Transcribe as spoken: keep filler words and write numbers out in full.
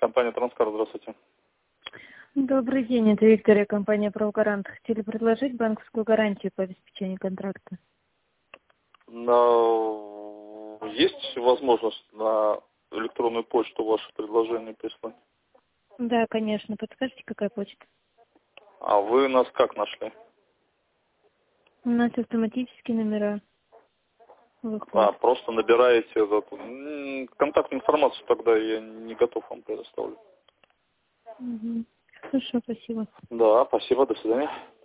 Компания Транскар, здравствуйте. Добрый день, это Виктория, компания «Правгарант». Хотели предложить банковскую гарантию по обеспечению контракта. На... Есть возможность на электронную почту ваше предложение прислать? Да, конечно. Подскажите, какая почта? А вы нас как нашли? У нас автоматические номера выходят. А, просто набираете этот... м, контактную информацию тогда я не готов вам предоставлю. Угу. Хорошо, спасибо. Да, спасибо, до свидания.